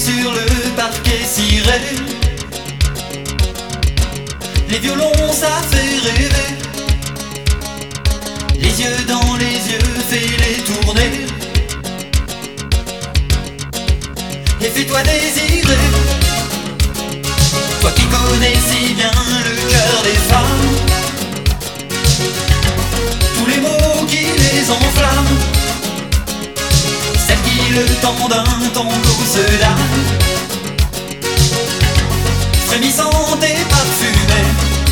sur le parquet ciré. Les violons ça fait rêver. Les yeux dans les yeux, fais-les tourner. Et fais-toi désirer. Toi qui connais si bien le cœur des femmes, tous les mots qui les enflamment, celles qui le temps d'un tango se donnent, frémissante et parfumée.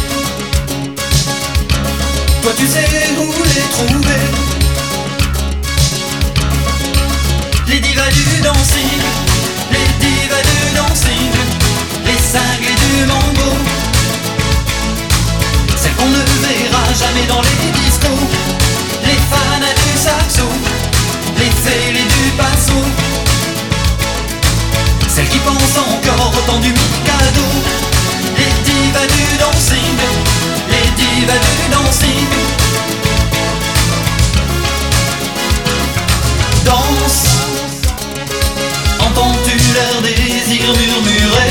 Toi tu sais où les trouver. Les divas du dancing, les divas du dancing, les cinglés du mambo, celles qu'on ne verra jamais dans les discos, les fanas du saxo, les fêlés du passo, celles qui pensent encore au temps du Mikado. Les divas du dancing, les divas du dancing. Danse, entends-tu leur désir murmurer?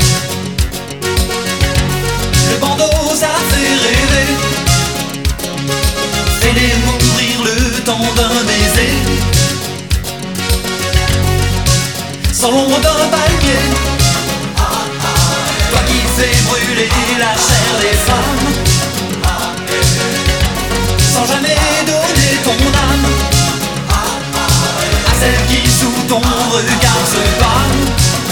Le bandeau ça fait rêver. Fais-les mourir le temps d'un baiser, sans l'ombre d'un palmier. Toi qui fais brûler la chair des femmes, sans jamais donner ton âme à celle qui sous ton regard se pâme,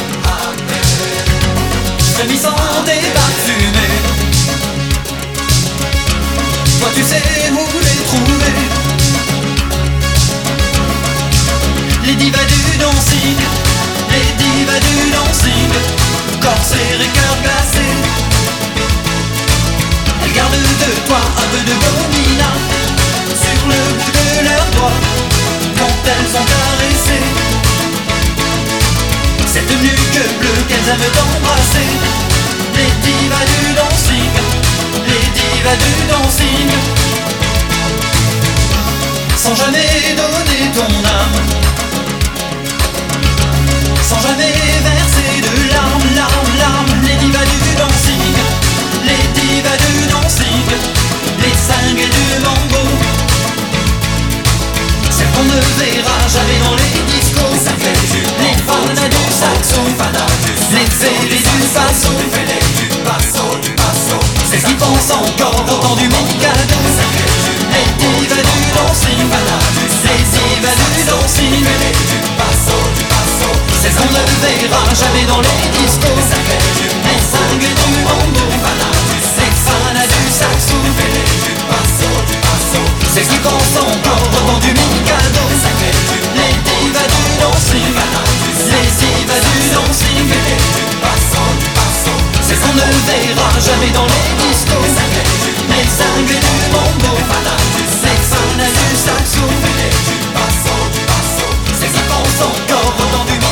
frémissante et parfumée. Toi tu sais où les trouver. Les divas du dancing, les divas du dancing, corsaires et cœur glacé. Elles gardent de toi un peu de gomina sur le bout de leurs doigts quand elles sont caressées. Cette nuque bleue qu'elles aiment t'embrasser. Les divas du dancing, les divas du dancing, sans jamais donner ton âme, sans jamais verser de larmes, larmes, larmes. Les divas du dancing, les divas du dancing, les cinglés du mambo, celles qu'on ne verra jamais dans les discos, les fanas du saxo, les fêlés du passo, celles qui pensent encore au temps du Mikado. Les divas du dancing, les divas du dancing, celles qu'on ne verra jamais dans les discos, les cinglés du mambo, les fanas du saxo, celles qui pensent encore au temps du Mikado. Les divas du dancing, les divas du dancing, celles qu'on ne verra jamais dans les discos, les cinglés du mambo, les fanas du saxo, celles qui pensent encore au temps du Mikado.